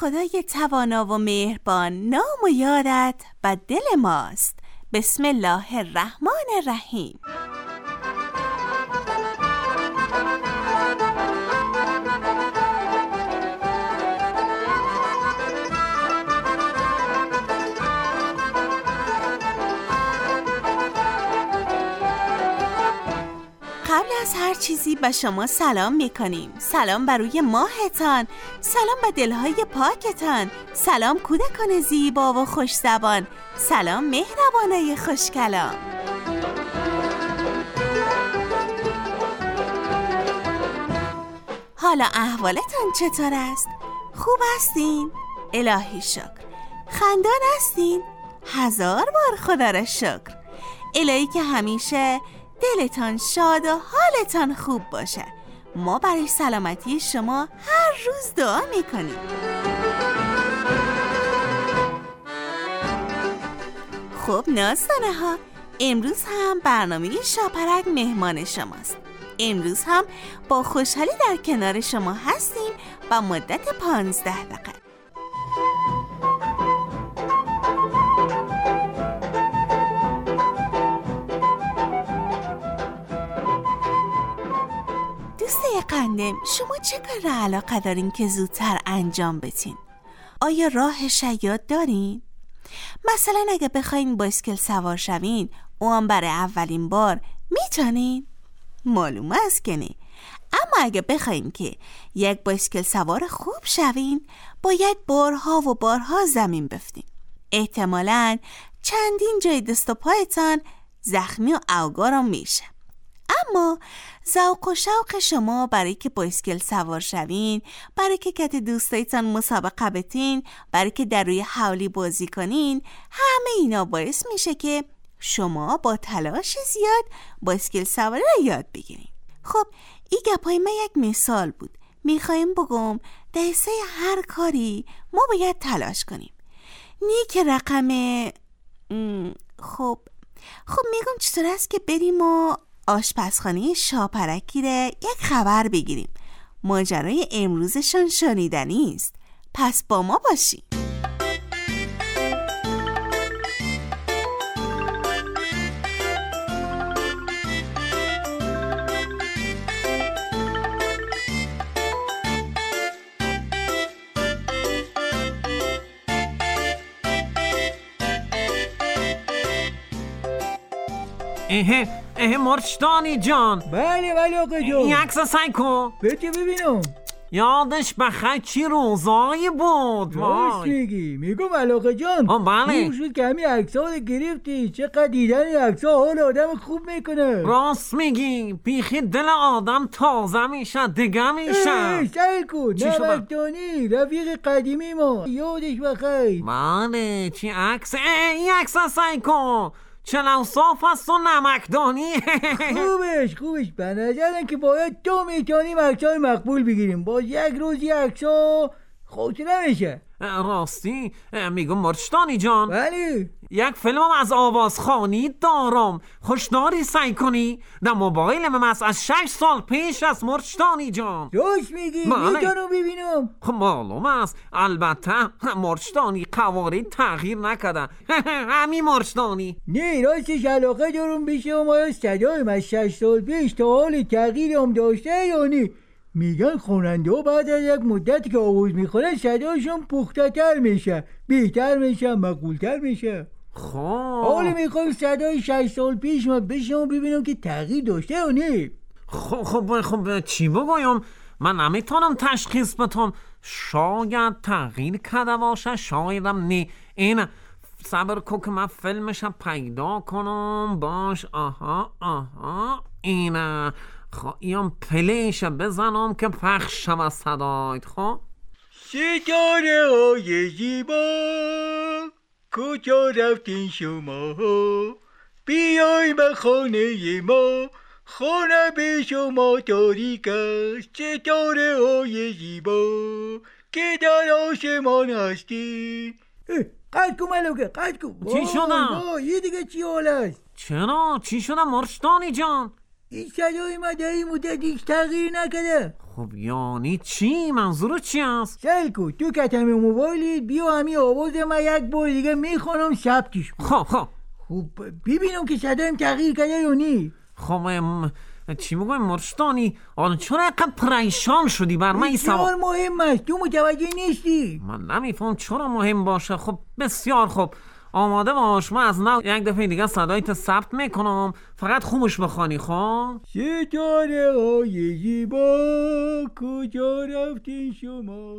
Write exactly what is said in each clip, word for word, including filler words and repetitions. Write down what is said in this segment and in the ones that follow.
خدای توانا و مهربان نام و یادت و دل ماست. بسم الله الرحمن الرحیم. قبل از هر چیزی به شما سلام میکنیم. سلام بر روی ماهتان، سلام به دلهای پاکتان، سلام کودکان زیبا و خوش زبان، سلام مهربانای خوشکلام. حالا احوالتان چطور است؟ خوب هستین؟ الهی شکر. خندان هستین؟ هزار بار خدا را شکر. الهی که همیشه دلتان شاد و حالتان خوب باشه. ما برای سلامتی شما هر روز دعا میکنیم. خب نازدانه ها، امروز هم برنامه شاپرک مهمان شماست. امروز هم با خوشحالی در کنار شما هستیم با مدت پانزده دقیقه. دوستای قندم، شما چه کار را علاقه دارین که زودتر انجام بدین؟ آیا راه شیاد دارین؟ مثلا اگه بخواین بایسکل سوار شوین، اون برای اولین بار میتونین؟ معلوم است که نه. اما اگه بخواین که یک بایسکل سوار خوب شوین، باید بارها و بارها زمین بفتین. احتمالاً چندین جای دست و پایتان زخمی و اوگارم میشه. اما ذوق و شوق شما برای که بایسکل سوار شوین، برای که کت دوستایتان مسابقه بتین، برای که در روی حولی بازی کنین، همه اینا باعث میشه که شما با تلاش زیاد بایسکل سواری را یاد بگیرین. خب این گپای من یک مثال بود. میخوایم بگم در حصه هر کاری ما باید تلاش کنیم. نی که رقم خب خب میگم چطور است که بریم و آشپزخانه شاپرکی را یک خبر بگیریم. ماجرای امروزشان شنیدنی است. پس با ما باشی. اه اه مرشدانی جان. بله بله آقا جان. این عکس سعی کن بده ببینم. یادش بخیر چی روزایی بود. راست میگی. میگم علاقه جان. آه بله. خوب شد که همین عکس‌ها رو گرفتی. چقدر دیدن این عکس‌ها حال آدم خوب میکنه. راست میگی. بیخی دل آدم تازه میشه، دیگه میشه. سعی کن. نمکدانی رفیق قدیمی ما، یادش بخیر. بله چی عکس؟ این عکس سعی کن. چنان صاف است و نمکدانی. خوبش خوبش. به نظرم که باید دو میتونیم عکس‌های مقبول بگیریم. با یک روزی عکس‌ها خاطره میشه. راستی میگم مرشدانی جان. بله. یک فیلمم از آوازخوانی دارم، خوشداری سعی کنی؟ در موبایلم هست از شش سال پیش از مرشدانی جان. راست میگی؟ بله. میتونم ببینم؟ خب معلوم است. البته مرشدانی قوارض تغییر نکرده. همین مرشدانی. نه راستش علاقه دارم بشه ما صدایم از شش سال پیش تا حال تغییر هم داشته یا نه؟ میگن خواننده ها بعد از یک مدت که آواز میخورن صداشون پخته تر میشه، بهتر میشه، مقبولتر میشه. خب حالا میخوایم صدای شش سال پیش ما بشم ببینم که تغییر داشته یا نه. خب خب خب چی بگویم؟ من نمیتونم تشخیص بدم. شاید تغییر کرده باشه، شایدم نه. این صبر کن که من فیلمشم پیدا کنم. باش. آها آها اینه. خب این پلیش بزنم که پخش شود صدایت. خب ستاره های زیبا کجا رفتین شما؟ بیای به خانه ما، خانه به شما تاریک است. ستاره های زیبا که در آسمان هستی. قد کن ملوکه قد کن. چی شدم؟ یه دیگه چی حال است؟ چرا؟ چی شدم مرشدانی جان؟ این صدای ما در این مدت هیچ تغییر نکرده. خب یعنی چی؟ منظور چی هست؟ سلکو تو کتم موبایلی بیا همین آواز من یک بار دیگه میخونم ثبتش کن. خب خب خب ببینم که صدایم تغییر کرده یا نی. خب ام... چی میگوی مرشدانی؟ آن چرا اینقدر پریشان شدی بر من این سوال؟ بسیار مهم است، تو متوجه نیستی؟ من نمیفهم چرا مهم باشه. خب بسیار خوب، آماده باش، من از نو یک دفعه دیگه صدایت ثبت میکنم، فقط خوبش بخوانی. خب ستاره های زیبا کجا رفتین شما؟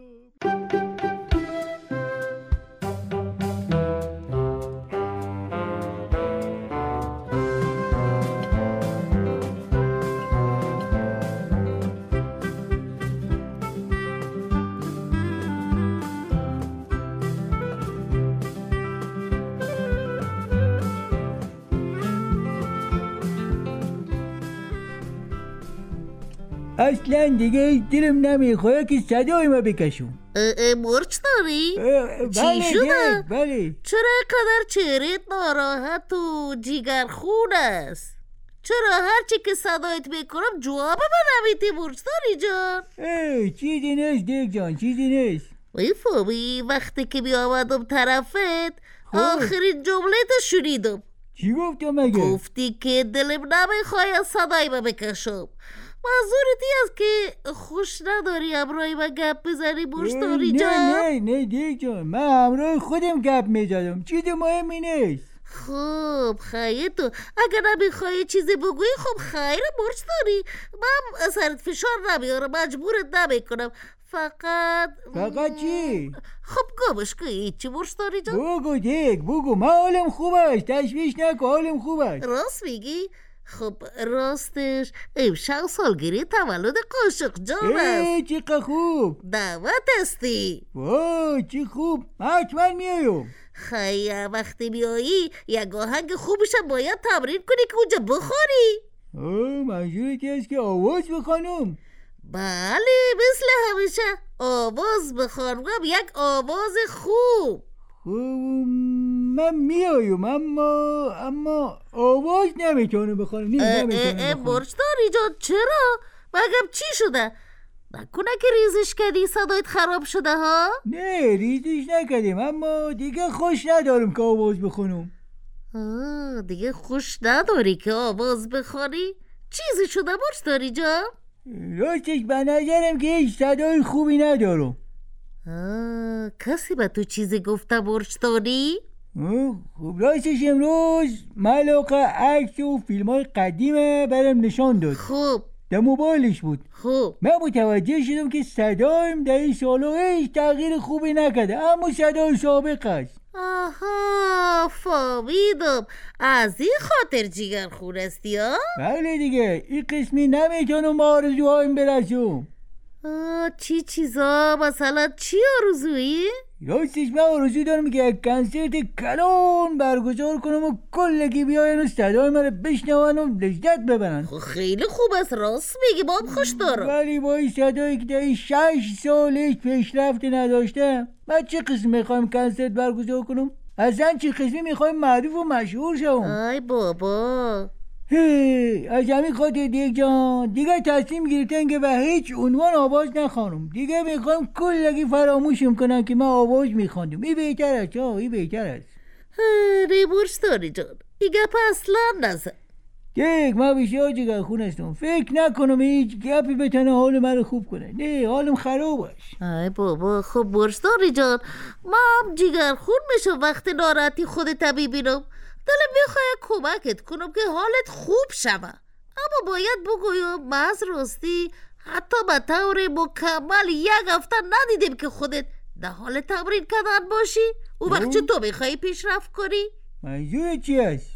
اصلا دیگه دلم نمیخواد که صدای ما بکشم. مرچ داری؟ چی شده؟ بله. چرا اینقدر چهرهت ناراحت و جیگرخون است؟ چرا هرچی که صدایت میکنم جواب من نمیدی مرچ داری جان؟ ای چیزی نیست دیگ جان، چیزی نیست. وی فهمی وقتی که می آمدم طرفت آخرین جملت شنیدم. چی گفتم مگه؟ گفتی که دلم نمیخواد صدای ما بکشم. منظورتی است که خوش نداری همراهی و گپ بزنی مرشداری جان؟ نه نه نه دیگ جان، من همراه خودم گپ میزدم، چیز مهمی نیست. خب خیلی تو اگر نمیخوای چیزی بگویی خب خیر مرشداری، من سرت فشار نمیارم، مجبورت نمیکنم، فقط فقط چی؟ خب گمش که هیچی مرشداری جان. بگو دیگ بگو، من حالم خوب است، تشویش نکن، حالم خوب است. راست میگی؟ خب راستش امشب سالگیری تولد قاشق جان است. ای چقدر خوب، دعوت هستی. وای چی خوب، حتما میایم. خیلی وقتی میایی یک آهنگ خوبشم باید تمرین کنی که اونجا بخوری. آه منظورت است که آواز بخوانم؟ بله مثل همیشه آواز بخوانم، یک آواز خوب. خوب من میایم اما اما آواز نمیتونم بخوانم. نمیتونم مرشداری جان چرا؟ بگم چی شده؟ نکنه که ریزش کردی صدایت خراب شده ها؟ نه ریزش نکردیم، اما دیگه خوش ندارم که آواز بخونم. آه دیگه خوش نداری که آواز بخوانی؟ چیزی شده مرشداری جان؟ راستش به نظرم که هیچ صدای خوبی ندارم. آه کسی به تو چیزی گفته مرشداری؟ خب راستش امروز ملاقه عکس و فیلم های قدیمه برم نشان داد. خوب در موبایلش بود. خوب من متوجه شدم که صدایم در این سالا هیچ تغییر خوبی نکرده، اما صدای سابق است. آها فهمیدم، از این خاطر جیگر خون استی ها؟ بله دیگه، این قسمی نمیتونم با آرزوهایم برسم. آه چی چیزا؟ مثلا چی آرزویی؟ راستش من آرزو دارم که یک کنسرت کلان برگزار کنم و کلگی بیاین و صدای من رو بشنون و لذت ببرن. خب خیلی خوب است، راست میگی، با هم خوش دارم. ولی با این صدایی که در این شش سال هیچ پیشرفت نداشته، من چه قسم میخوایم کنسرت برگزار کنم؟ اصلا چه قسمی میخوایم معروف و مشهور شوم؟ ای بابا هی از همین خاطر دیگه جان دیگه تصمیم گرفتن که به هیچ عنوان آواز نخوانم. دیگه میخوام کلگی فراموشم کنن که من آواز میخواندم. این بهتر است، ها این بهتر است. هی مرشداری جان این گپ اصلا نزن. دیگه من بسیار جگر خون هستم، فکر نکنم هیچ گپی بتونه حال من خوب کنه. نه حالم خراب است. ای بابا خب مرشداری جان من جگر خون میشم وقتی ناراحتی خودت ببینم، دلم میخواد کمکت کنم که حالت خوب شوه، اما باید بگویم محض راستی حتی به طور مکمل یک هفته ندیدیم که خودت در حال تمرین کردن باشی. او وقت چه تو میخوایی پیشرفت کنی؟ منظور چی است؟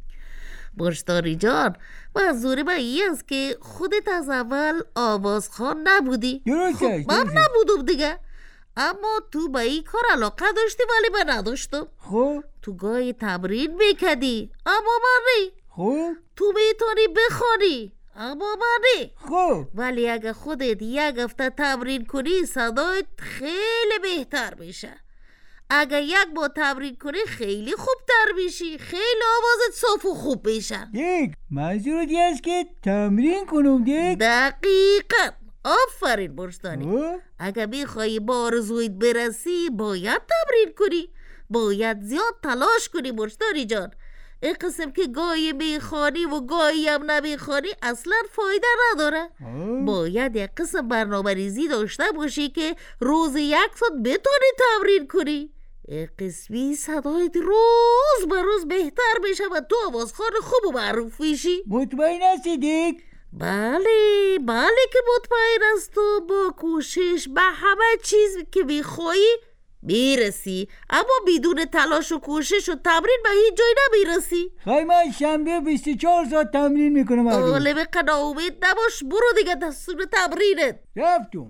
مرشداری جان منظور من این است که خودت از اول آوازخوان نبودی. درست است. من نبودم دیگه، اما تو به این کار علاقه داشتی ولی من نداشتم. خب تو گاهی تمرین میکردی اما من نی. خب تو میتونی بخوانی اما من نی. خب ولی اگه خودت یک هفته تمرین کنی صدایت خیلی بهتر میشه. اگه یک بار تمرین کنی خیلی خوبتر میشی، خیلی آوازت صاف و خوب میشه. دیگ منظورت است که تمرین کنم دیگ؟ دقیقا آفرین برستانی. اگه میخوایی با آرزویت برسی باید تمرین کنی، باید زیاد تلاش کنی برستانی جان. این قسم که گاهی میخوانی و گاهی هم نمیخوانی اصلا فایده نداره. باید یک قسم برنامه ریزی داشته باشی که روز یک ساعت بتونی تمرین کنی. این قسمی صدایت روز به روز بهتر میشه و تو آوازخوان خوب و معروف میشی. مطمئن هستی دیک؟ بله بله که مطمئن است. تو با کوشش به همه چیز که میخوایی میرسی، اما بدون تلاش و کوشش و تمرین به هیچ جای نمیرسی. خیلی من شنبه بیست و چهار ساعت تمرین میکنم. آله به قنا امید نباش، برو دیگه دستور تمرینت. رفتم.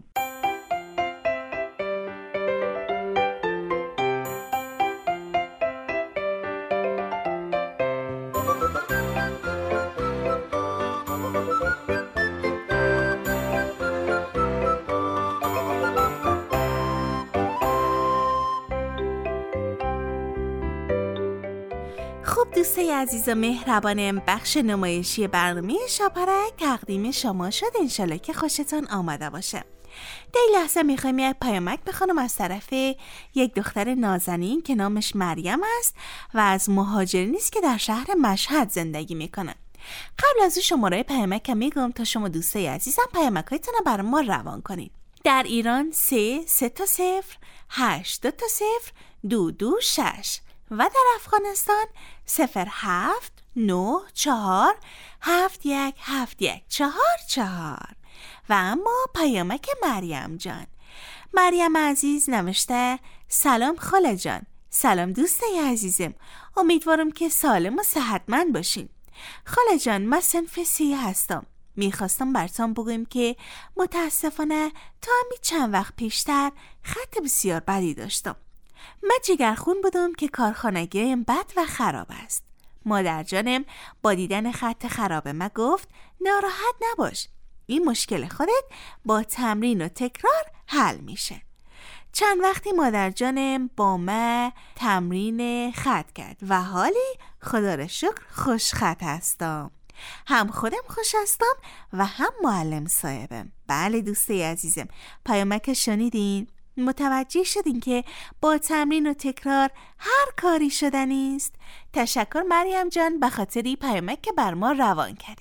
خب دوستای عزیز و مهربانم، بخش نمایشی برنامه شاپرک تقدیم شما شد. انشالله که خوشتان آمده باشه. در این لحظه میخوایم یک پیامک بخونم از طرف یک دختر نازنین که نامش مریم است و از مهاجرینی است که در شهر مشهد زندگی میکنه. قبل از اون شماره پیامک میگم تا شما دوستای عزیزم پیامکایتون رو برای ما روان کنید. در ایران سه سه تا صفر هشت دو تا صفر دو دو شش و در افغانستان صفر هفت نه چهار هفت یک هفت یک چهار چهار. و اما پیامک مریم جان. مریم عزیز نوشته: سلام خاله جان. سلام دوستای عزیزم، امیدوارم که سالم و صحتمند باشین. خاله جان من صنف سی هستم. میخواستم براتون بگم که متاسفانه تا همین چند وقت پیشتر خط بسیار بدی داشتم. من جگرخون بودم که کارخانگیم بد و خراب است. مادر جانم با دیدن خط خراب من گفت ناراحت نباش، این مشکل خودت با تمرین و تکرار حل میشه. چند وقتی مادر جانم با من تمرین خط کرد و حالی خدا را شکر خوش خط هستم. هم خودم خوش هستم و هم معلم صاحبم. بله دوستای عزیزم، پیامک شنیدین؟ متوجه شدین که با تمرین و تکرار هر کاری شدنی است. تشکر مریم جان به خاطری پیامک که بر ما روان کردی.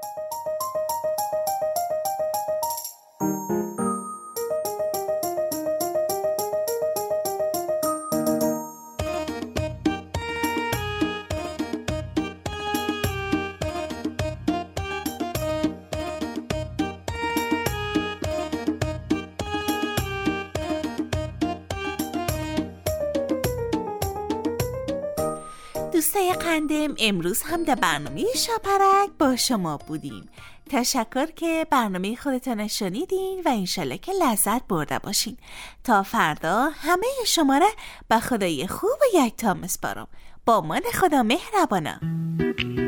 دوستای قندم، امروز هم در برنامه شاپرک با شما بودیم. تشکر که برنامه خودتان شنیدین و انشالله که لذت برده باشین. تا فردا همه شما را به خدای خوب و یکتا میسپارم. با من خدا مهربانم.